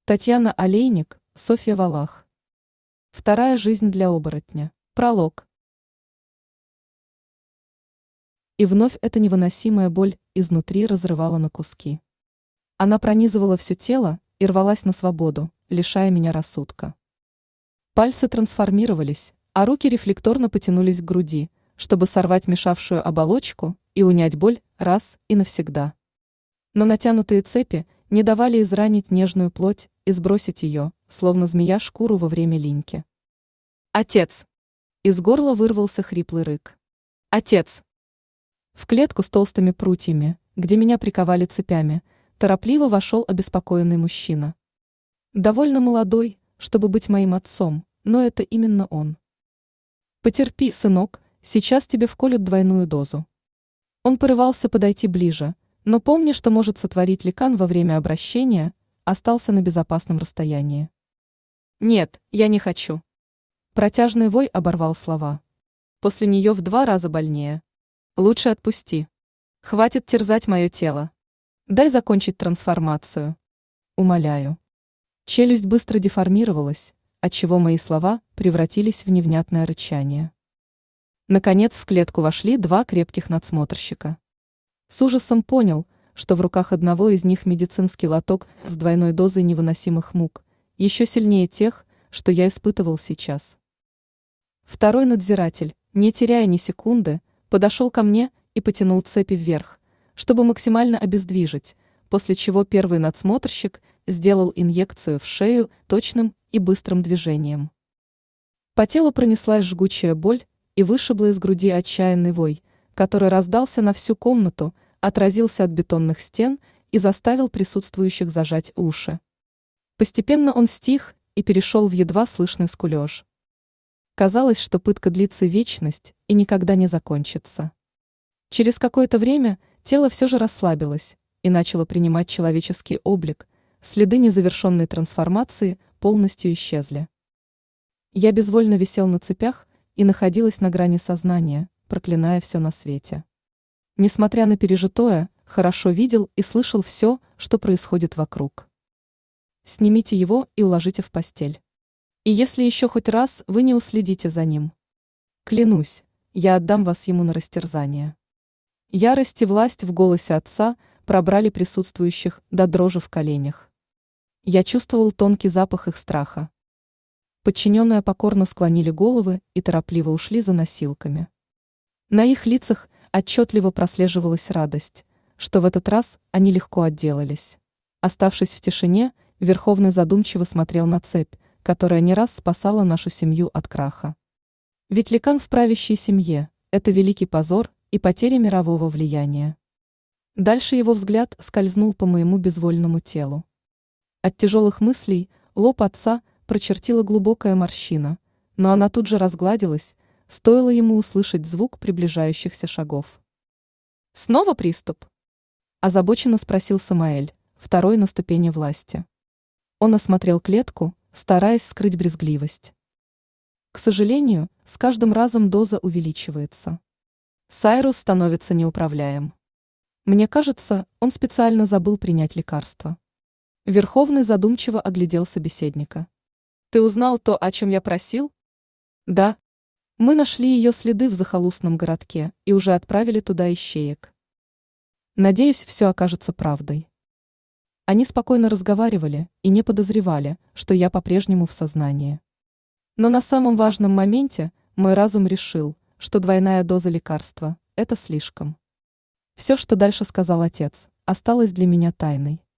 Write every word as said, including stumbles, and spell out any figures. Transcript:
Татьяна Олейник, Софья Валах. Вторая жизнь для оборотня. Пролог. И вновь эта невыносимая боль изнутри разрывала на куски. Она пронизывала все тело и рвалась на свободу, лишая меня рассудка. Пальцы трансформировались, а руки рефлекторно потянулись к груди, чтобы сорвать мешавшую оболочку и унять боль раз и навсегда. Но натянутые цепи не давали изранить нежную плоть и сбросить ее, словно змея шкуру во время линьки. «Отец!» Из горла вырвался хриплый рык. «Отец!» В клетку с толстыми прутьями, где меня приковали цепями, торопливо вошел обеспокоенный мужчина. Довольно молодой, чтобы быть моим отцом, но это именно он. «Потерпи, сынок, сейчас тебе вколют двойную дозу». Он порывался подойти ближе, но помня, что может сотворить ликан во время обращения, остался на безопасном расстоянии. «Нет, я не хочу». Протяжный вой оборвал слова. «После нее в два раза больнее. Лучше отпусти. Хватит терзать мое тело. Дай закончить трансформацию. Умоляю». Челюсть быстро деформировалась, отчего мои слова превратились в невнятное рычание. Наконец в клетку вошли два крепких надсмотрщика. С ужасом понял, что в руках одного из них медицинский лоток с двойной дозой невыносимых мук, еще сильнее тех, что я испытывал сейчас. Второй надзиратель, не теряя ни секунды, подошел ко мне и потянул цепи вверх, чтобы максимально обездвижить, после чего первый надсмотрщик сделал инъекцию в шею точным и быстрым движением. По телу пронеслась жгучая боль и вышибла из груди отчаянный вой, который раздался на всю комнату, отразился от бетонных стен и заставил присутствующих зажать уши. Постепенно он стих и перешел в едва слышный скулеж. Казалось, что пытка длится вечность и никогда не закончится. Через какое-то время тело все же расслабилось и начало принимать человеческий облик, следы незавершенной трансформации полностью исчезли. Я безвольно висел на цепях и находилась на грани сознания, проклиная все на свете. Несмотря на пережитое, хорошо видел и слышал все, что происходит вокруг. Снимите его и уложите в постель. И если еще хоть раз вы не уследите за ним, клянусь, я отдам вас ему на растерзание. Ярость и власть в голосе отца пробрали присутствующих до дрожи в коленях. Я чувствовал тонкий запах их страха. Подчиненные покорно склонили головы и торопливо ушли за носилками. На их лицах отчетливо прослеживалась радость, что в этот раз они легко отделались. Оставшись в тишине, Верховный задумчиво смотрел на цепь, которая не раз спасала нашу семью от краха. Ведь ликан в правящей семье – это великий позор и потеря мирового влияния. Дальше его взгляд скользнул по моему безвольному телу. От тяжелых мыслей лоб отца прочертила глубокая морщина, но она тут же разгладилась, стоило ему услышать звук приближающихся шагов. «Снова приступ?» – озабоченно спросил Самаэль, второй на ступени власти. Он осмотрел клетку, стараясь скрыть брезгливость. К сожалению, с каждым разом доза увеличивается. Сайрус становится неуправляем. Мне кажется, он специально забыл принять лекарство. Верховный задумчиво оглядел собеседника. «Ты узнал то, о чем я просил?» «Да. Мы нашли ее следы в захолустном городке и уже отправили туда ищеек. Надеюсь, все окажется правдой». Они спокойно разговаривали и не подозревали, что я по-прежнему в сознании. Но на самом важном моменте мой разум решил, что двойная доза лекарства – это слишком. Все, что дальше сказал отец, осталось для меня тайной.